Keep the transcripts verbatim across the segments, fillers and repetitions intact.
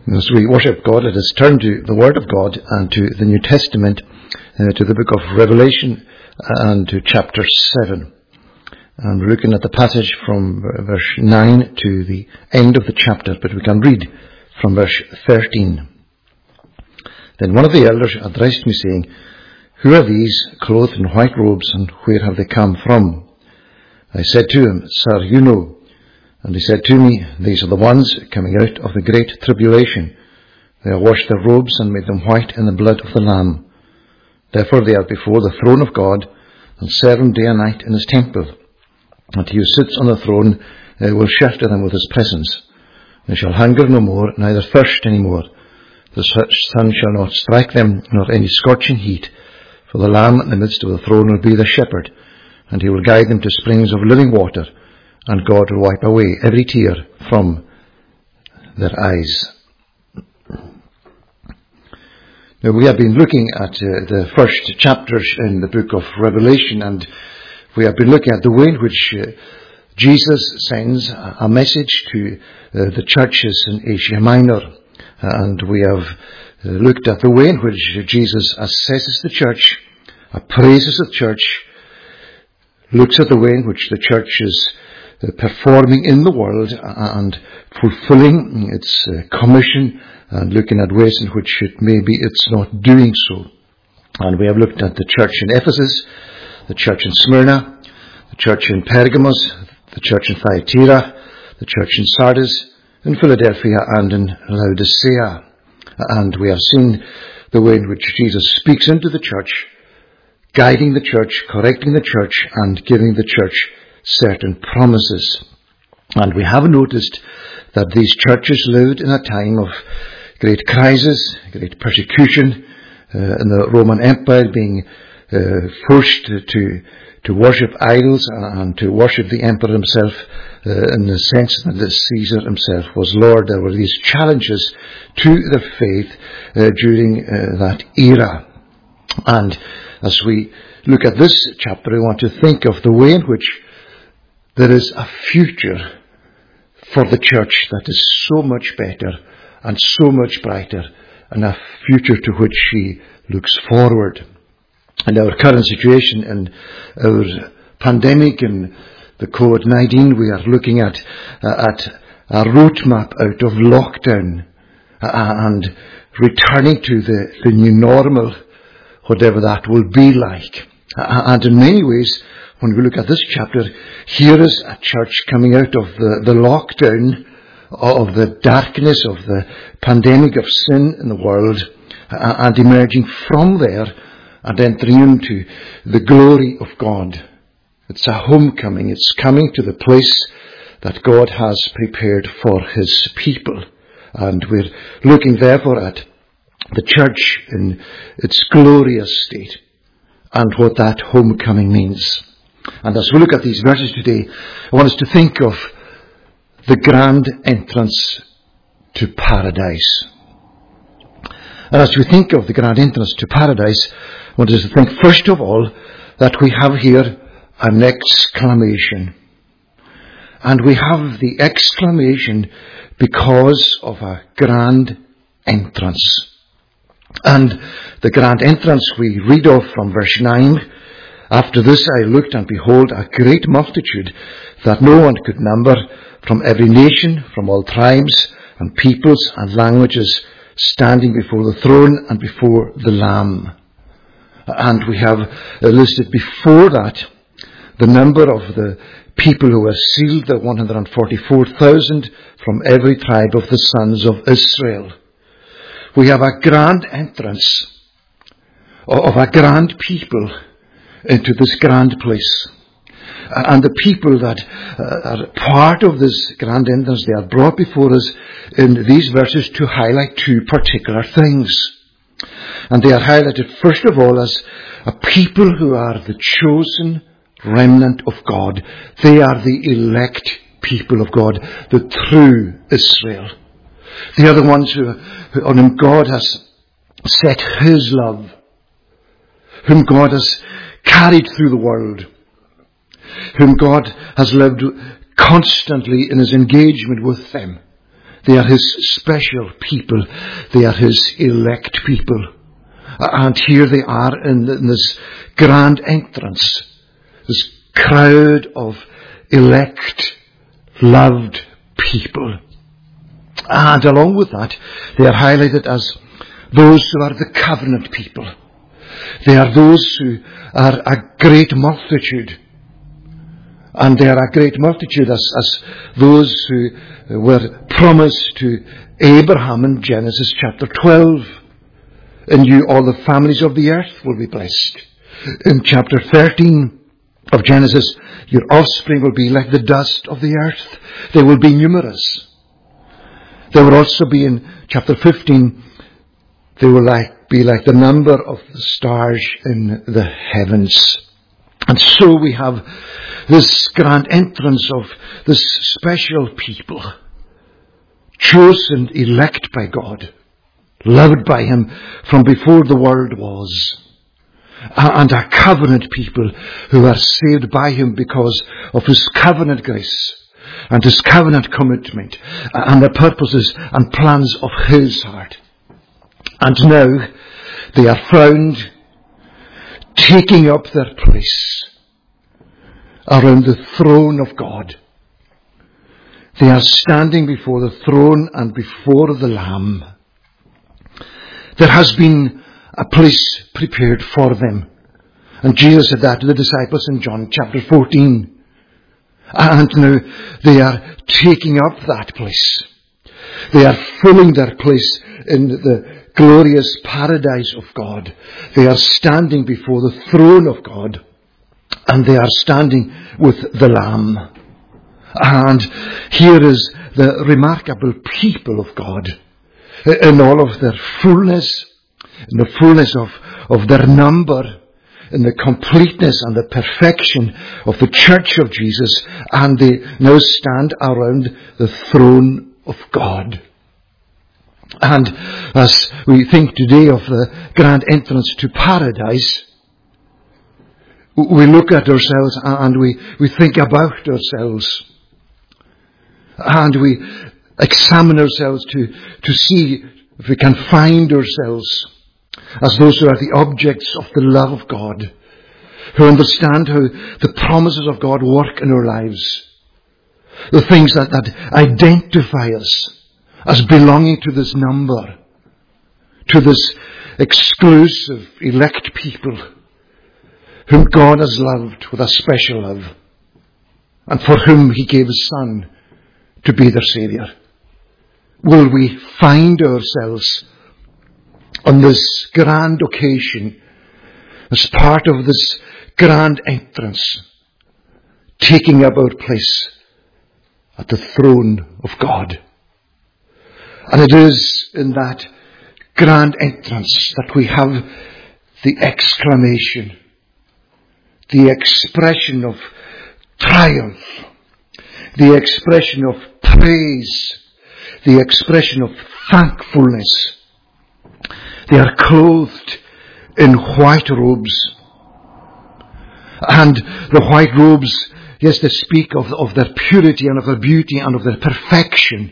As we worship God, let us turn to the Word of God and to the New Testament, uh, to the book of Revelation and to chapter seven. And we're looking at the passage from verse nine to the end of the chapter, but we can read from verse thirteen. Then one of the elders addressed me, saying, "Who are these, clothed in white robes, and where have they come from?" I said to him, "Sir, you know." And he said to me, "These are the ones coming out of the great tribulation. They have washed their robes and made them white in the blood of the Lamb. Therefore they are before the throne of God, and serve him day and night in his temple. And he who sits on the throne uh, will shelter them with his presence. They shall hunger no more, neither thirst any more. The sun shall not strike them, nor any scorching heat. For the Lamb in the midst of the throne will be their shepherd, and he will guide them to springs of living water, and God will wipe away every tear from their eyes." Now, we have been looking at uh, the first chapters in the book of Revelation, and we have been looking at the way in which uh, Jesus sends a message to uh, the churches in Asia Minor. And we have uh, looked at the way in which Jesus assesses the church, appraises the church, looks at the way in which the church is uh, performing in the world and fulfilling its uh, commission, and looking at ways in which it maybe it's not doing so. And we have looked at the church in Ephesus, the church in Smyrna, the church in Pergamos, the church in Thyatira, the church in Sardis, in Philadelphia and in Laodicea. And we have seen the way in which Jesus speaks into the church, guiding the church, correcting the church, and giving the church certain promises. And we have noticed that these churches lived in a time of great crisis, great persecution, uh, in the Roman Empire being uh, forced to to worship idols and to worship the emperor himself, uh, in the sense that the Caesar himself was Lord. There were these challenges to the faith uh, during uh, that era. And as we look at this chapter, we want to think of the way in which there is a future for the church that is so much better and so much brighter, and a future to which she looks forward. In our current situation, in our pandemic and the COVID nineteen, we are looking at uh, at a roadmap out of lockdown uh, and returning to the, the new normal, whatever that will be like. Uh, and in many ways, when we look at this chapter, here is a church coming out of the, the lockdown, of the darkness of the pandemic of sin in the world, uh, and emerging from there and entering into the glory of God. It's a homecoming. It's coming to the place that God has prepared for his people. And we're looking therefore at the church in its glorious state and what that homecoming means. And as we look at these verses today, I want us to think of the grand entrance to paradise. And as we think of the grand entrance to paradise, I want us to think first of all that we have here an exclamation. And we have the exclamation because of a grand entrance. And the grand entrance we read of from verse nine. "After this I looked, and behold, a great multitude that no one could number, from every nation, from all tribes and peoples and languages, standing before the throne and before the Lamb." And we have listed before that the number of the people who were sealed, the one hundred forty-four thousand from every tribe of the sons of Israel. We have a grand entrance of a grand people into this grand place. And the people that uh, are part of this grand entrance, they are brought before us in these verses to highlight two particular things. And they are highlighted first of all as a people who are the chosen remnant of God. They are the elect people of God, the true Israel. They are the ones who, who on whom God has set his love, whom God has carried through the world, whom God has lived constantly in his engagement with them. They are his special people. They are his elect people. And here they are in this grand entrance. This crowd of elect, loved people. And along with that, they are highlighted as those who are the covenant people. They are those who are a great multitude. And they are a great multitude as, as those who were promised to Abraham in Genesis chapter twelve. In you all the families of the earth will be blessed. In chapter thirteen of Genesis, your offspring will be like the dust of the earth. They will be numerous. They will also be in chapter fifteen, they will like, be like the number of the stars in the heavens. And so we have this grand entrance of this special people, chosen, elect by God, loved by him from before the world was, and a covenant people who are saved by him because of his covenant grace and his covenant commitment and the purposes and plans of his heart. And now they are found taking up their place around the throne of God. They are standing before the throne and before the Lamb. There has been a place prepared for them. And Jesus said that to the disciples in John chapter fourteen. And now they are taking up that place. They are filling their place in the glorious paradise of God. They are standing before the throne of God. And they are standing with the Lamb. And here is the remarkable people of God in all of their fullness, in the fullness of, of their number, in the completeness and the perfection of the church of Jesus, and they now stand around the throne of God. And as we think today of the grand entrance to paradise, we look at ourselves and we, we think about ourselves. And we examine ourselves to, to see if we can find ourselves as those who are the objects of the love of God, who understand how the promises of God work in our lives, the things that, that identify us as belonging to this number, to this exclusive elect people whom God has loved with a special love, and for whom he gave his Son to be their Saviour. Will we find ourselves on this grand occasion as part of this grand entrance, taking up our place at the throne of God? And it is in that grand entrance that we have the exclamation, the expression of triumph, the expression of praise, the expression of thankfulness. They are clothed in white robes. And the white robes, yes, they speak of, of their purity and of their beauty and of their perfection.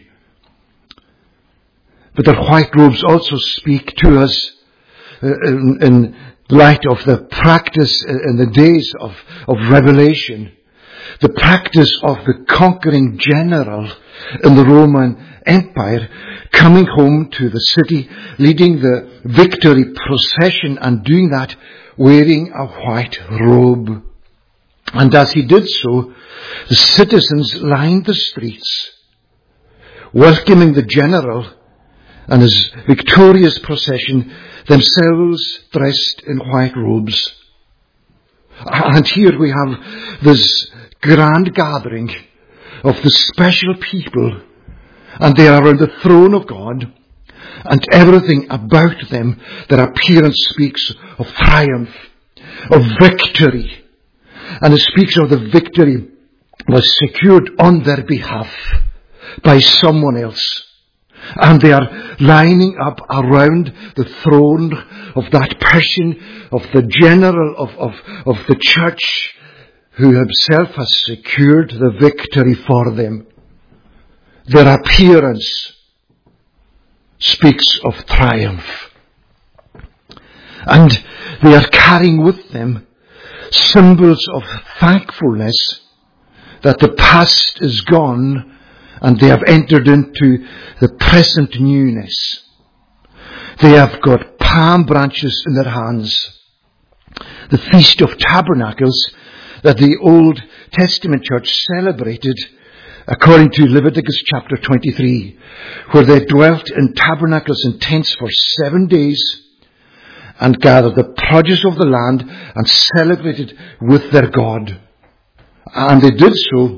But their white robes also speak to us uh, in, in light of the practice in the days of, of Revelation. The practice of the conquering general in the Roman Empire coming home to the city, leading the victory procession, and doing that wearing a white robe. And as he did so, the citizens lined the streets, welcoming the general and his victorious procession, themselves dressed in white robes. And here we have this grand gathering of the special people, and they are around the throne of God, and everything about them, their appearance speaks of triumph, of victory, and it speaks of the victory was secured on their behalf by someone else. And they are lining up around the throne of that person, of the general of, of, of the church, who himself has secured the victory for them. Their appearance speaks of triumph. And they are carrying with them symbols of thankfulness that the past is gone and they have entered into the present newness. They have got palm branches in their hands. The Feast of Tabernacles that the Old Testament church celebrated according to Leviticus chapter twenty-three, where they dwelt in tabernacles and tents for seven days and gathered the produce of the land and celebrated with their God. And they did so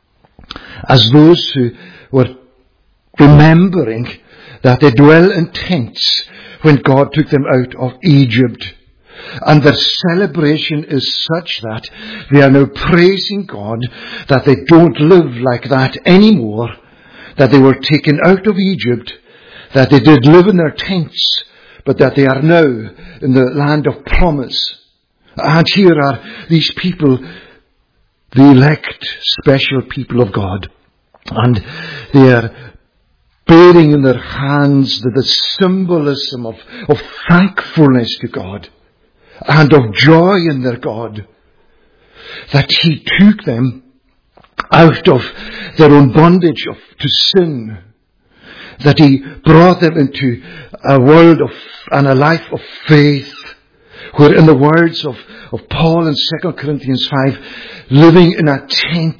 as those who were remembering that they dwell in tents when God took them out of Egypt. And their celebration is such that they are now praising God that they don't live like that anymore, that they were taken out of Egypt, that they did live in their tents, but that they are now in the land of promise. And here are these people, the elect, special people of God. And they are bearing in their hands the, the symbolism of, of thankfulness to God and of joy in their God, that He took them out of their own bondage of, to sin, that He brought them into a world of and a life of faith, where in the words of, of Paul in Second Corinthians five, living in a tent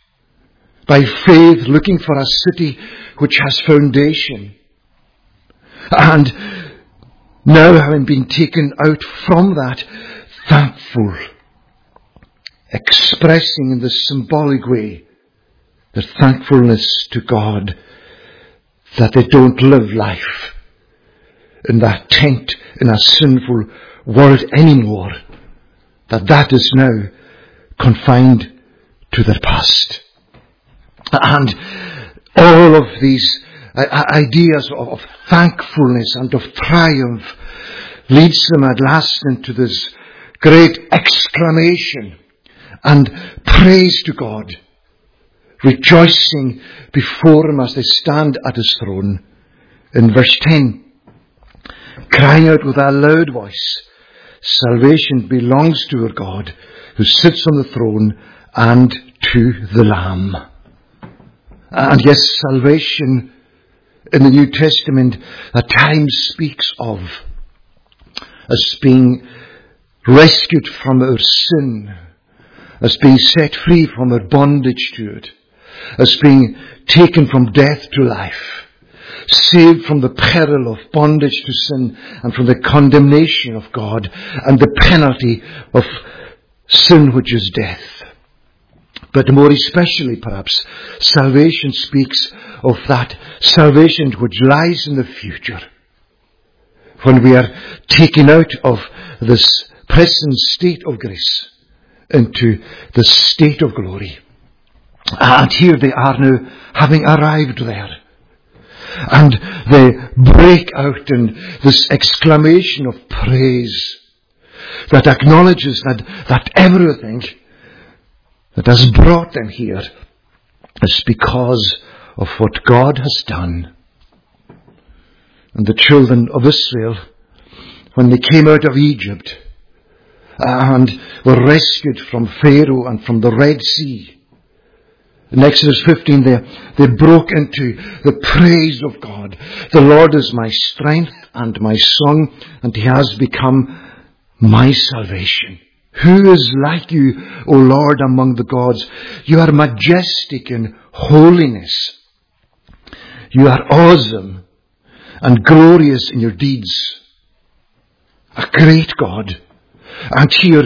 by faith, looking for a city which has foundation. And now having been taken out from that, thankful, expressing in the symbolic way their thankfulness to God that they don't live life in that tent in a sinful world anymore, that that is now confined to their past. And all of these ideas of thankfulness and of triumph leads them at last into this great exclamation and praise to God, rejoicing before Him as they stand at His throne. In verse ten, crying out with a loud voice, salvation belongs to our God who sits on the throne and to the Lamb. And yes, salvation in the New Testament at times speaks of as being rescued from our sin, as being set free from our bondage to it, as being taken from death to life, saved from the peril of bondage to sin and from the condemnation of God and the penalty of sin, which is death. But more especially, perhaps, salvation speaks of that salvation which lies in the future, when we are taken out of this present state of grace into the state of glory. And here they are now, having arrived there. And they break out in this exclamation of praise that acknowledges that, that everything that has brought them here is because of what God has done. And the children of Israel, when they came out of Egypt and were rescued from Pharaoh and from the Red Sea, in Exodus fifteen, they, they broke into the praise of God. The Lord is my strength and my song, and He has become my salvation. Who is like you, O Lord, among the gods? You are majestic in holiness. You are awesome and glorious in your deeds. A great God. And here,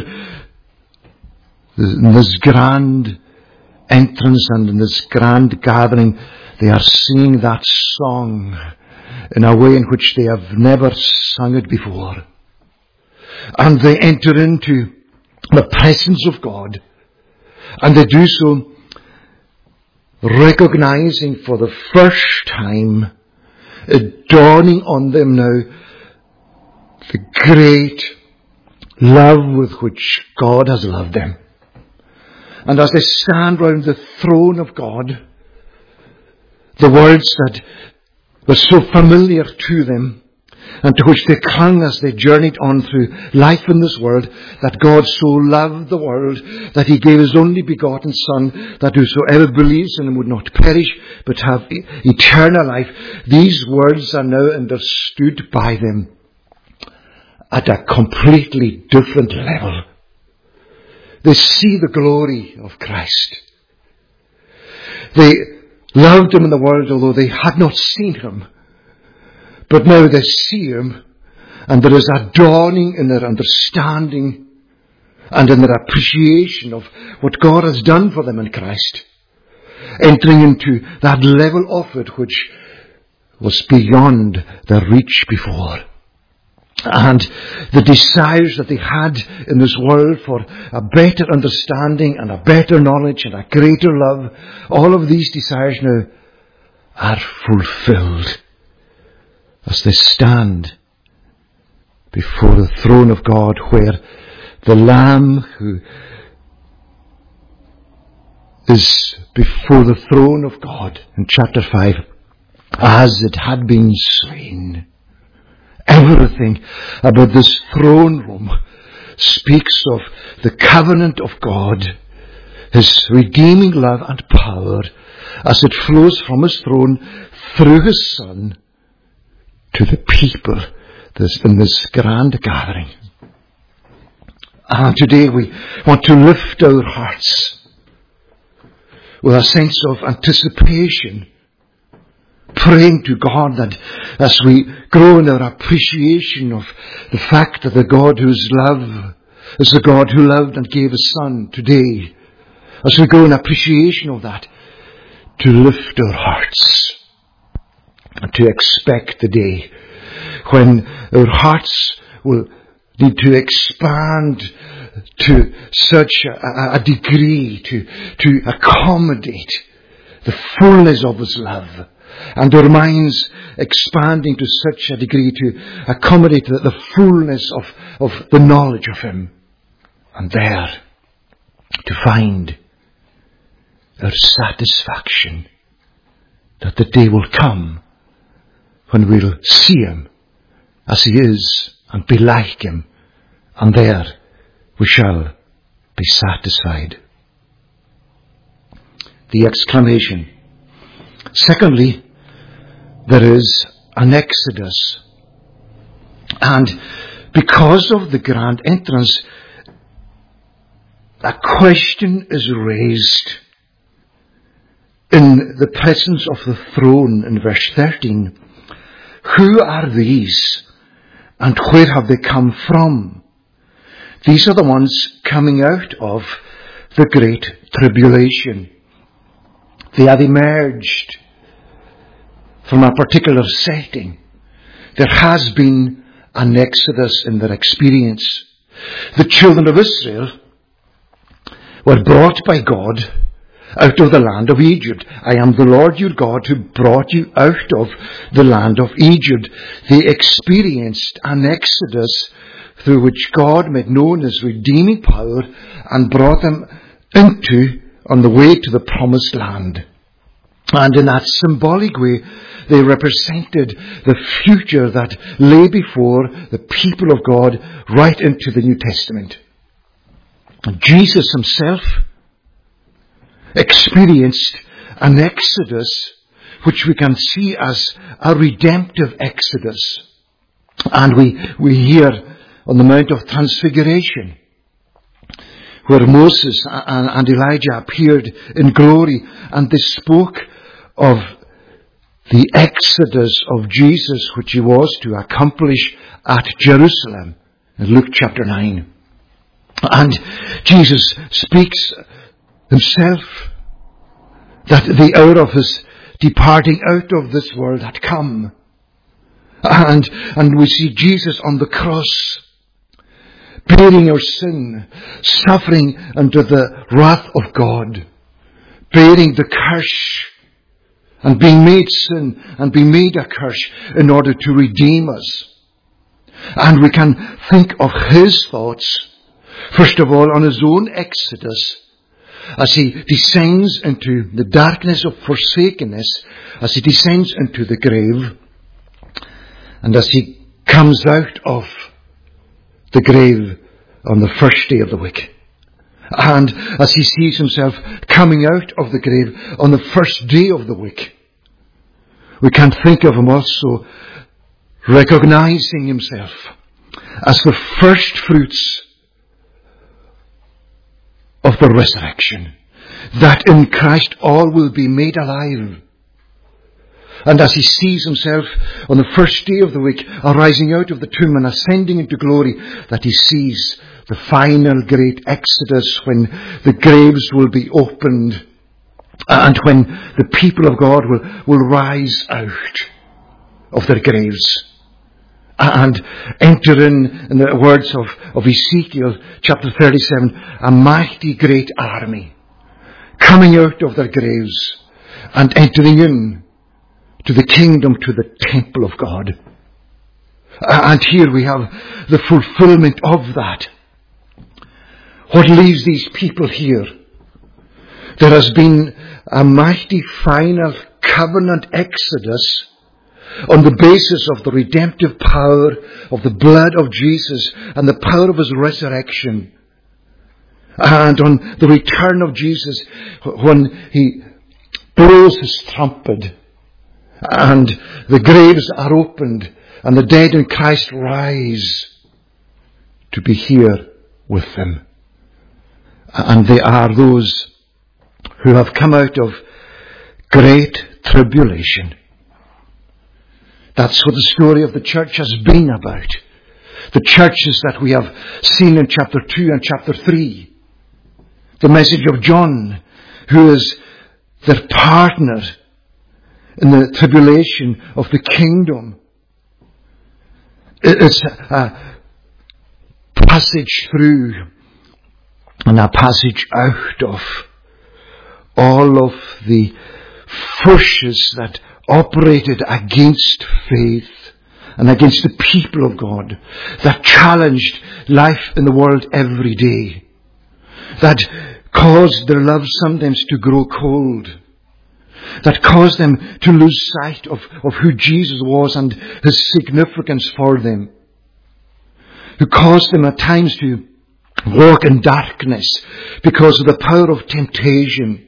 in this grand entrance and in this grand gathering, they are singing that song in a way in which they have never sung it before. And they enter into the presence of God, and they do so recognizing for the first time, it dawning on them now, the great love with which God has loved them. And as they stand round the throne of God, the words that was so familiar to them, and to which they clung as they journeyed on through life in this world, that God so loved the world that he gave his only begotten Son, that whosoever believes in him would not perish, but have eternal life. These words are now understood by them at a completely different level. They see the glory of Christ. They loved him in the world, although they had not seen him. But now they see him, and there is a dawning in their understanding and in their appreciation of what God has done for them in Christ, entering into that level of it which was beyond their reach before. And the desires that they had in this world for a better understanding and a better knowledge and a greater love, all of these desires now are fulfilled as they stand before the throne of God, where the Lamb who is before the throne of God in chapter five, as it had been slain. Everything about this throne room speaks of the covenant of God, his redeeming love and power, as it flows from his throne through his Son to the people in this grand gathering. And today we want to lift our hearts with a sense of anticipation, praying to God that as we grow in our appreciation of the fact that the God whose love is the God who loved and gave his Son today, as we grow in appreciation of that, to lift our hearts and to expect the day when our hearts will need to expand to such a, a degree to, to accommodate the fullness of his love, and our minds expanding to such a degree to accommodate the, the fullness of, of the knowledge of him, and there to find our satisfaction that the day will come when we'll see him as he is and be like him, and there we shall be satisfied. The exclamation. Secondly, there is an exodus. And because of the grand entrance, a question is raised in the presence of the throne in verse thirteen. Who are these, and where have they come from? These are the ones coming out of the great tribulation. They have emerged from a particular setting. There has been an exodus in their experience. The children of Israel were brought by God out of the land of Egypt. I am the Lord your God who brought you out of the land of Egypt. They experienced an exodus through which God made known his redeeming power and brought them into on the way to the promised land. And in that symbolic way, they represented the future that lay before the people of God right into the New Testament. And Jesus himself experienced an exodus which we can see as a redemptive exodus. And we, we hear on the Mount of Transfiguration, where Moses and, and Elijah appeared in glory, and they spoke of the exodus of Jesus which he was to accomplish at Jerusalem in Luke chapter nine. And Jesus speaks himself that the hour of his departing out of this world had come. And, and we see Jesus on the cross, bearing our sin, suffering under the wrath of God, bearing the curse, and being made sin and being made a curse in order to redeem us. And we can think of his thoughts, first of all, on his own exodus, as he descends into the darkness of forsakenness, as he descends into the grave, and as he comes out of the grave on the first day of the week. And as he sees himself coming out of the grave on the first day of the week, we can think of him also recognizing himself as the first fruits of the resurrection, that in Christ all will be made alive. And as he sees himself on the first day of the week arising out of the tomb and ascending into glory, that he sees the final great exodus when the graves will be opened and when the people of God will, will rise out of their graves and enter in, in the words of, of Ezekiel chapter thirty-seven, a mighty great army coming out of their graves and entering in to the kingdom, to the temple of God. And here we have the fulfillment of that. What leaves these people here? There has been a mighty final covenant exodus on the basis of the redemptive power of the blood of Jesus and the power of his resurrection. And on the return of Jesus, when he blows his trumpet and the graves are opened and the dead in Christ rise to be here with him. And they are those who have come out of great tribulation. That's what the story of the church has been about. The churches that we have seen in chapter two and chapter three. The message of John, who is their partner in the tribulation of the kingdom. It's a passage through and a passage out of all of the forces that operated against faith and against the people of God, that challenged life in the world every day, that caused their love sometimes to grow cold, that caused them to lose sight of, of who Jesus was and his significance for them, who caused them at times to walk in darkness because of the power of temptation.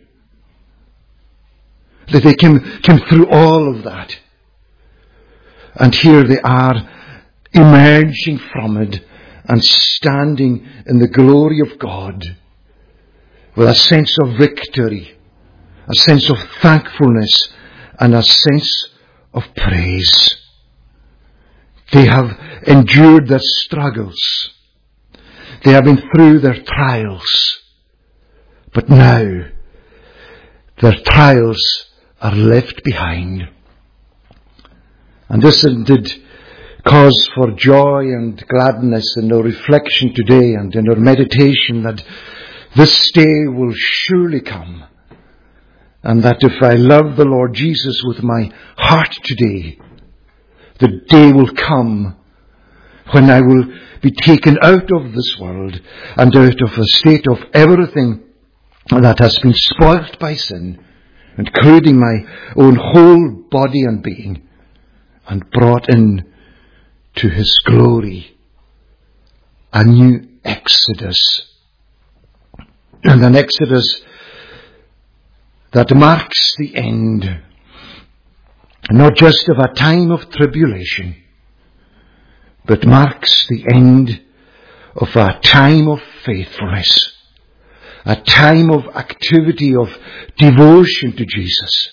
That they came, came through all of that. And here they are emerging from it and standing in the glory of God with a sense of victory, a sense of thankfulness, and a sense of praise. They have endured their struggles. They have been through their trials. But now, their trials are left behind. And this did cause for joy and gladness in our reflection today and in our meditation that this day will surely come. And that if I love the Lord Jesus with my heart today, the day will come when I will be taken out of this world and out of a state of everything that has been spoilt by sin, including my own whole body and being, and brought in to his glory, a new exodus. And an exodus that marks the end, not just of a time of tribulation, but marks the end of a time of faithfulness, a time of activity, of devotion to Jesus.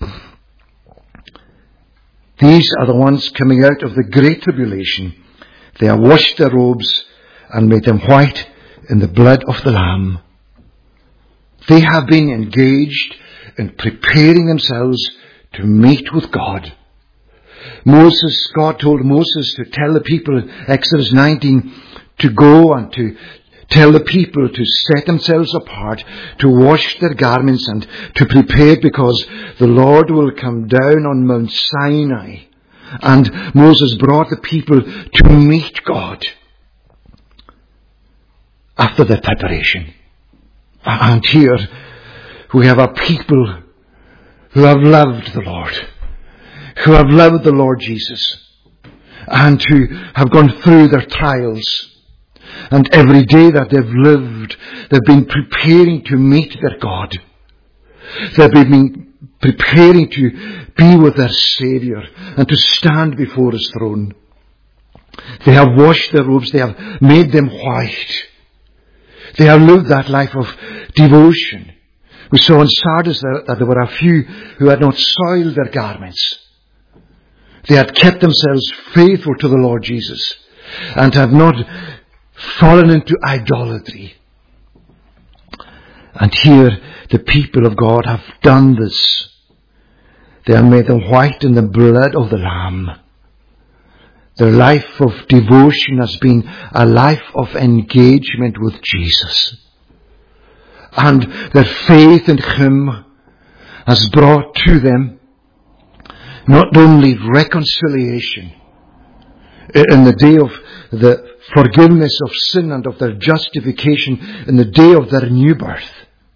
These are the ones coming out of the great tribulation. They have washed their robes and made them white in the blood of the Lamb. They have been engaged in preparing themselves to meet with God. Moses, God told Moses to tell the people in Exodus nineteen to go and to tell the people to set themselves apart, to wash their garments and to prepare, because the Lord will come down on Mount Sinai. And Moses brought the people to meet God after their preparation. And here we have a people who have loved the Lord, who have loved the Lord Jesus, and who have gone through their trials. And every day that they've lived, they've been preparing to meet their God. They've been preparing to be with their Saviour and to stand before His throne. They have washed their robes. They have made them white. They have lived that life of devotion. We saw in Sardis that there were a few who had not soiled their garments. They had kept themselves faithful to the Lord Jesus and had not fallen into idolatry. And here the people of God have done this. They have made them white in the blood of the Lamb. Their life of devotion has been a life of engagement with Jesus. And their faith in Him has brought to them not only reconciliation in the day of the forgiveness of sin and of their justification in the day of their new birth,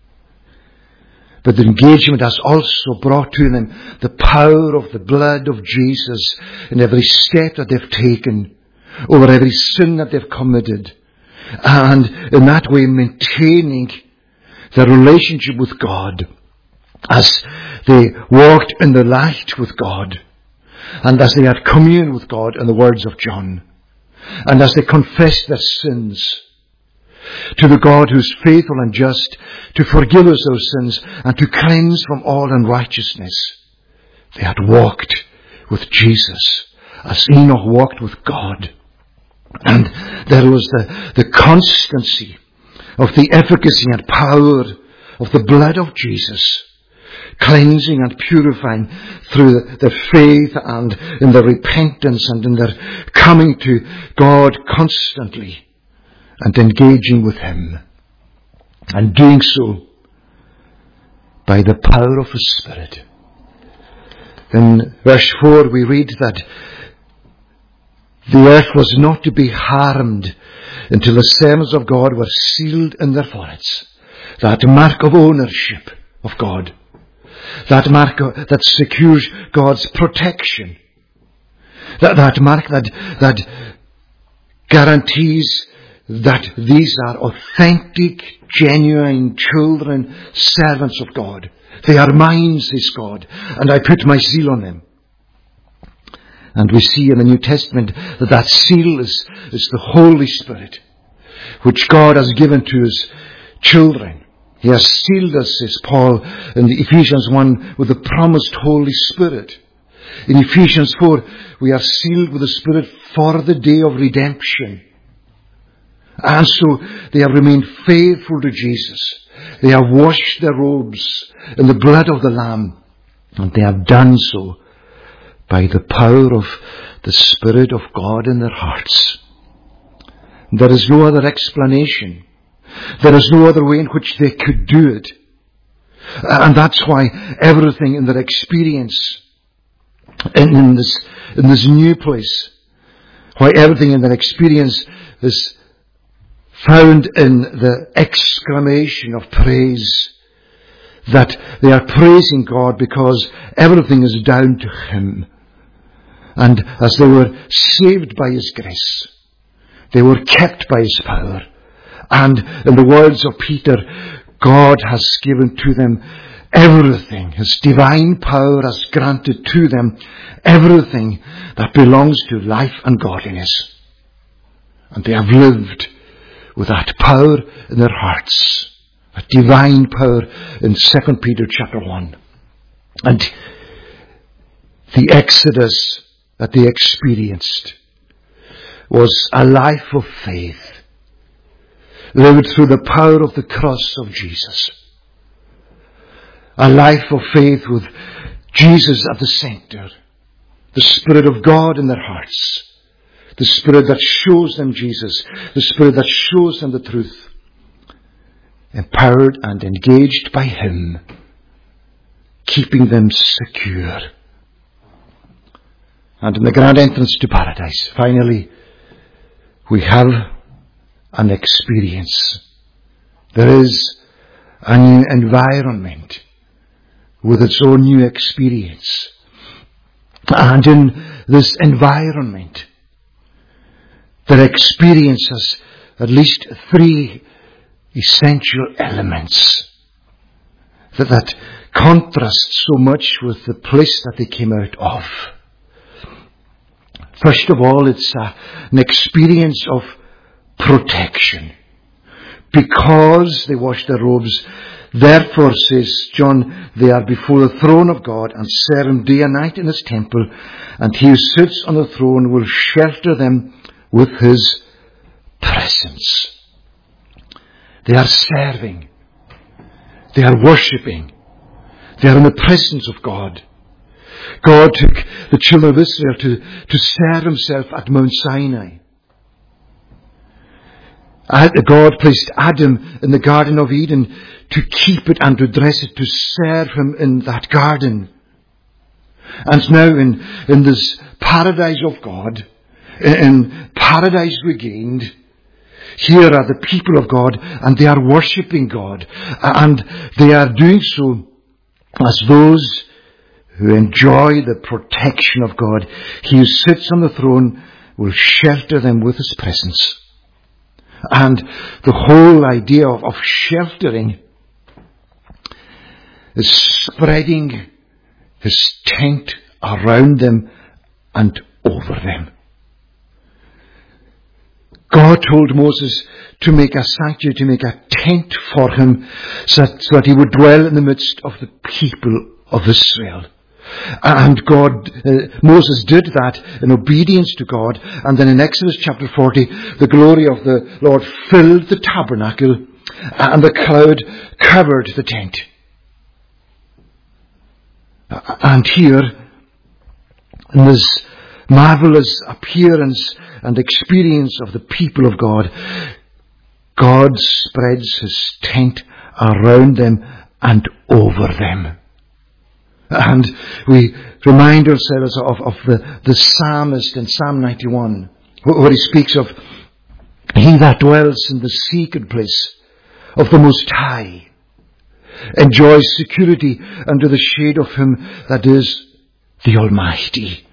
but the engagement has also brought to them the power of the blood of Jesus in every step that they've taken, over every sin that they've committed, and in that way maintaining their relationship with God as they walked in the light with God, and as they had communion with God in the words of John, and as they confessed their sins to the God who is faithful and just to forgive us those sins and to cleanse from all unrighteousness. They had walked with Jesus as Enoch walked with God. And there was the, the constancy of the efficacy and power of the blood of Jesus, cleansing and purifying through their faith and in their repentance and in their coming to God constantly and engaging with Him, and doing so by the power of His Spirit. In verse four we read that the earth was not to be harmed until the servants of God were sealed in their foreheads. That mark of ownership of God. That mark that secures God's protection. That, that mark that, that guarantees that these are authentic, genuine children, servants of God. They are mine, says God, and I put my seal on them. And we see in the New Testament that that seal is, is the Holy Spirit, which God has given to His children. He has sealed us, says Paul in the Ephesians one, with the promised Holy Spirit. In Ephesians four, we are sealed with the Spirit for the day of redemption. And so they have remained faithful to Jesus. They have washed their robes in the blood of the Lamb. And they have done so by the power of the Spirit of God in their hearts. There is no other explanation. There is no other way in which they could do it. And that's why everything in their experience in, in this in this new place, why everything in their experience is found in the exclamation of praise, that they are praising God because everything is down to Him. And as they were saved by His grace, they were kept by His power. And in the words of Peter, God has given to them everything. His divine power has granted to them everything that belongs to life and godliness. And they have lived with that power in their hearts. A divine power in Second Peter chapter one. And the exodus that they experienced was a life of faith, lived through the power of the cross of Jesus. A life of faith with Jesus at the center. The Spirit of God in their hearts. The Spirit that shows them Jesus. The Spirit that shows them the truth. Empowered and engaged by Him. Keeping them secure. And in the grand entrance to paradise, finally, we have an experience. There is a new environment with its own new experience. And in this environment, their experience has at least three essential elements that, that contrast so much with the place that they came out of. First of all, it's a, an experience of protection. Because they washed their robes, therefore, says John, they are before the throne of God and serve him day and night in his temple, and he who sits on the throne will shelter them with his presence. They are serving. They are worshipping. They are in the presence of God. God took the children of Israel to, to serve himself at Mount Sinai. God placed Adam in the Garden of Eden to keep it and to dress it, to serve him in that garden. And now in, in this paradise of God, in paradise regained, here are the people of God, and they are worshipping God. And they are doing so as those who enjoy the protection of God. He who sits on the throne will shelter them with his presence. And the whole idea of, of sheltering is spreading his tent around them and over them. God told Moses to make a sanctuary, to make a tent for him, so that, so that he would dwell in the midst of the people of Israel. And God, uh, Moses did that in obedience to God. And then in Exodus chapter forty, the glory of the Lord filled the tabernacle, and the cloud covered the tent. And here, in this marvelous appearance and experience of the people of God, God spreads his tent around them and over them. And we remind ourselves of, of the, the psalmist in Psalm ninety-one, where he speaks of, he that dwells in the secret place of the Most High enjoys security under the shade of him that is the Almighty.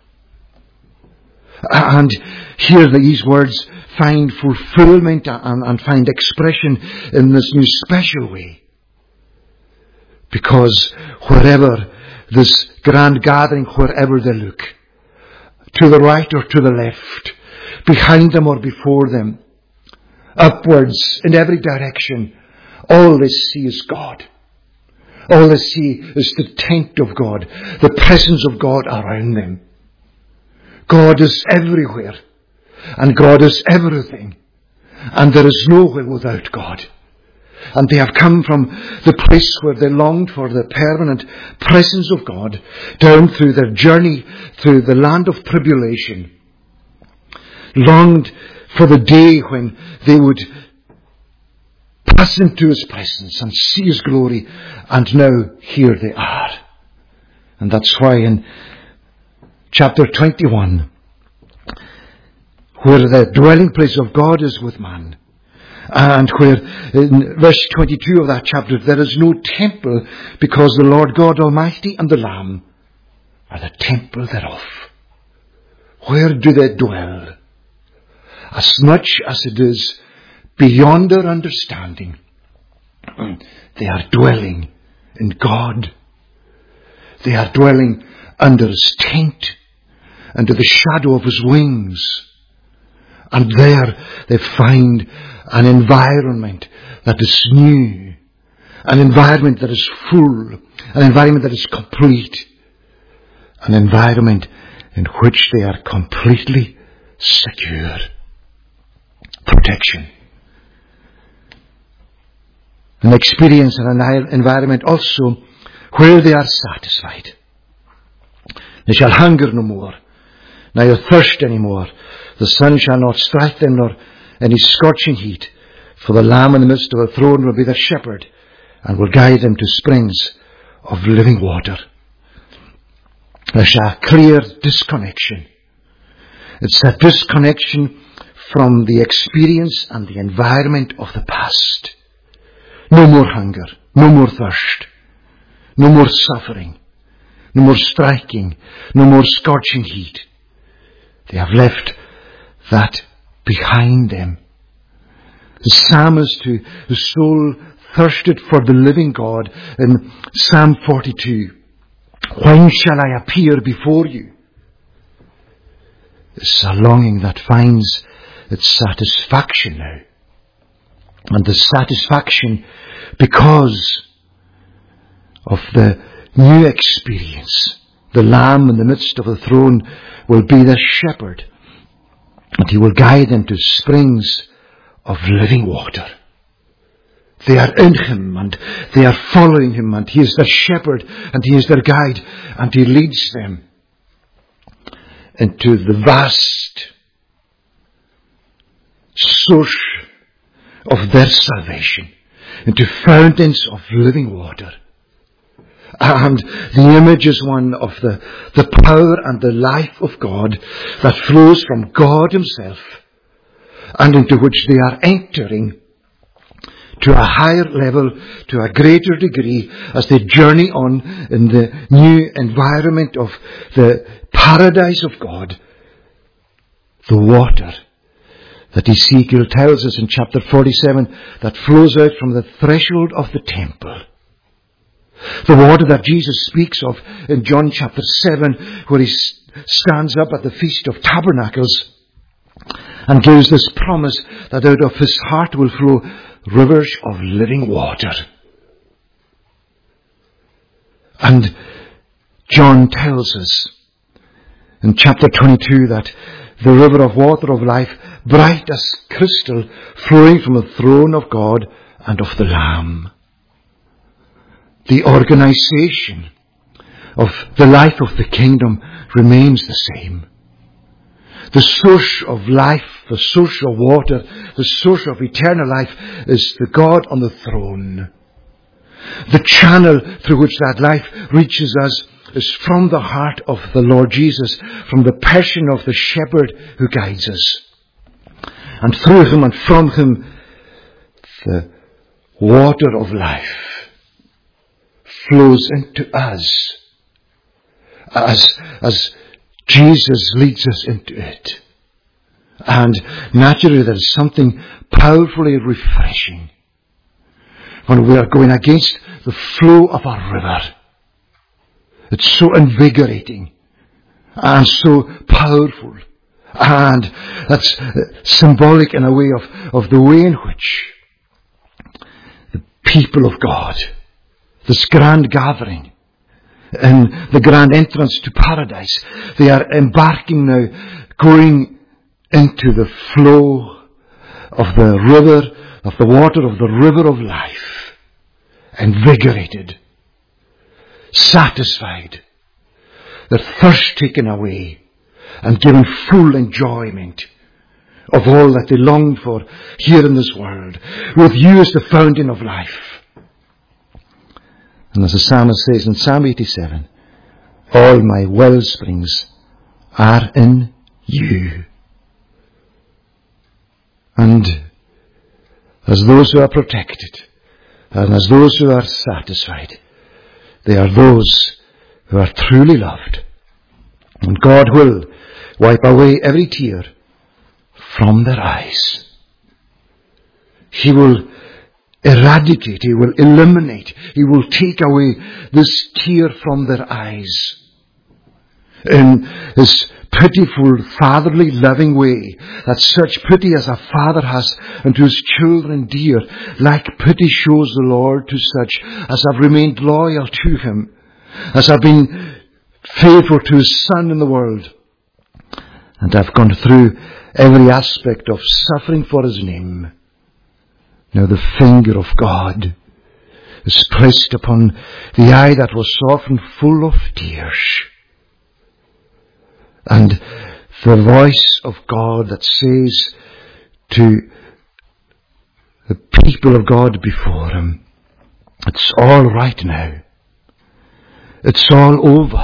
And here these words find fulfillment and, and find expression in this new special way. Because wherever this grand gathering, wherever they look, to the right or to the left, behind them or before them, upwards in every direction, all they see is God. All they see is the tent of God, the presence of God around them. God is everywhere, and God is everything, and there is nowhere without God. And they have come from the place where they longed for the permanent presence of God, down through their journey through the land of tribulation, longed for the day when they would pass into his presence and see his glory, and now here they are. And that's why in chapter twenty-one, where the dwelling place of God is with man, and where in verse twenty-two of that chapter, there is no temple, because the Lord God Almighty and the Lamb are the temple thereof. Where do they dwell? As much as it is beyond our understanding, they are dwelling in God. They are dwelling under his tent, under the shadow of his wings. And there they find an environment that is new, an environment that is full, an environment that is complete, an environment in which they are completely secure. Protection. An experience and an environment also where they are satisfied. They shall hunger no more, neither thirst any more. The sun shall not strike them, nor any scorching heat. For the Lamb in the midst of the throne will be their shepherd, and will guide them to springs of living water. There's a clear disconnection. It's a disconnection from the experience and the environment of the past. No more hunger, No more thirst. No more suffering. No more striking. No more scorching heat. They have left that behind them. The psalmist who, whose soul thirsted for the living God in Psalm forty-two. When shall I appear before you? It's a longing that finds its satisfaction now. And the satisfaction because of the new experience. The Lamb in the midst of the throne will be the shepherd, and he will guide them to springs of living water. They are in him, and they are following him, and he is their shepherd, and he is their guide, and he leads them into the vast source of their salvation, into fountains of living water. And the image is one of the, the power and the life of God that flows from God himself, and into which they are entering to a higher level, to a greater degree, as they journey on in the new environment of the paradise of God. The water that Ezekiel tells us in chapter forty-seven that flows out from the threshold of the temple. The water that Jesus speaks of in John chapter seven, where he stands up at the Feast of Tabernacles and gives this promise that out of his heart will flow rivers of living water. And John tells us in chapter twenty-two that the river of water of life, bright as crystal, flowing from the throne of God and of the Lamb. The organization of the life of the kingdom remains the same. The source of life, the source of water, the source of eternal life is the God on the throne. The channel through which that life reaches us is from the heart of the Lord Jesus, from the person of the shepherd who guides us. And through him and from him, the water of life flows into us as, as Jesus leads us into it. And naturally there is something powerfully refreshing when we are going against the flow of a river. It's so invigorating and so powerful. And that's symbolic in a way of, of the way in which the people of God, this grand gathering, in the grand entrance to paradise, they are embarking now, going into the flow of the river, of the water of the river of life, invigorated, satisfied, their thirst taken away, and given full enjoyment of all that they longed for here in this world, with you as the fountain of life. And as the psalmist says in Psalm eighty-seven, all my well springs are in you. And as those who are protected, and as those who are satisfied, they are those who are truly loved. And God will wipe away every tear from their eyes. He will eradicate, He will eliminate, He will take away this tear from their eyes. In His pitiful, fatherly, loving way, that such pity as a father has unto his children dear, like pity shows the Lord to such as have remained loyal to Him, as have been faithful to His Son in the world, and have gone through every aspect of suffering for His name. Now the finger of God is placed upon the eye that was often full of tears, and the voice of God that says to the people of God before Him, it's all right now. It's all over.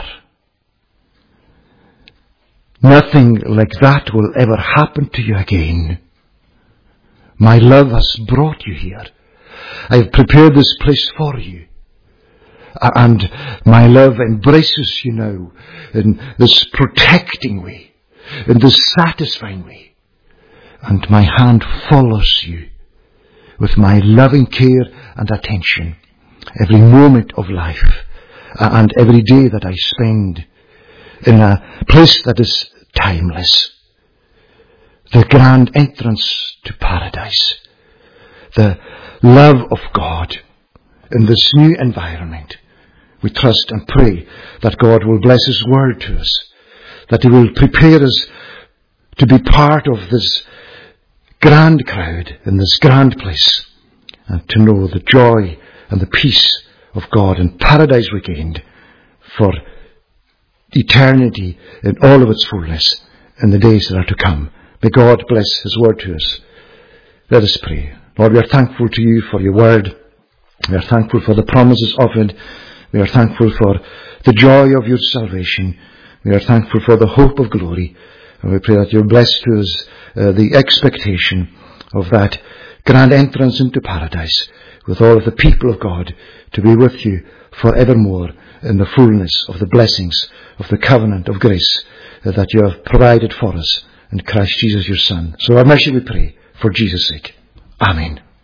Nothing like that will ever happen to you again. My love has brought you here. I have prepared this place for you. And my love embraces you now in this protecting way, in this satisfying way. And my hand follows you with my loving care and attention every moment of life and every day that I spend in a place that is timeless. The grand entrance to paradise. The love of God in this new environment. We trust and pray that God will bless His word to us, that He will prepare us to be part of this grand crowd in this grand place, and to know the joy and the peace of God in paradise regained for eternity in all of its fullness in the days that are to come. May God bless His word to us. Let us pray. Lord, we are thankful to you for your word. We are thankful for the promises of it. We are thankful for the joy of your salvation. We are thankful for the hope of glory. And we pray that you'll bless to us uh, the expectation of that grand entrance into paradise with all of the people of God to be with you forevermore in the fullness of the blessings of the covenant of grace uh, that you have provided for us in Christ Jesus your Son. So our mercy we pray for Jesus' sake. Amen.